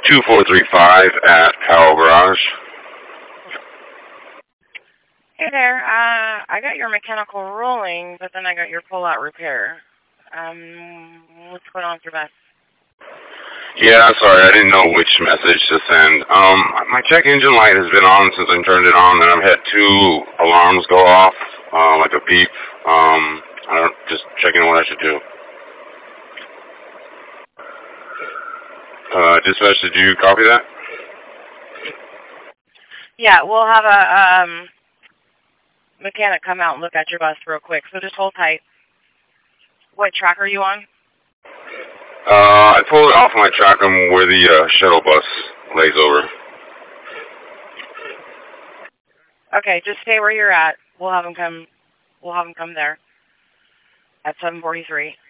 2435 at Powell Garage. Hey there, I got your mechanical rolling, but then I got your pull-out repair. What's going on with your bus? Yeah, sorry, I didn't know which message to send. My check engine light has been on since I turned it on, and I've had 2 alarms go off, like a beep. Just checking what I should do. Dispatch, did you copy that? Yeah, we'll have a mechanic come out and look at your bus real quick, so just hold tight. What track are you on? I pulled it off my track where the shuttle bus lays over. Okay, just stay where you're at. We'll have him come there at 7:43.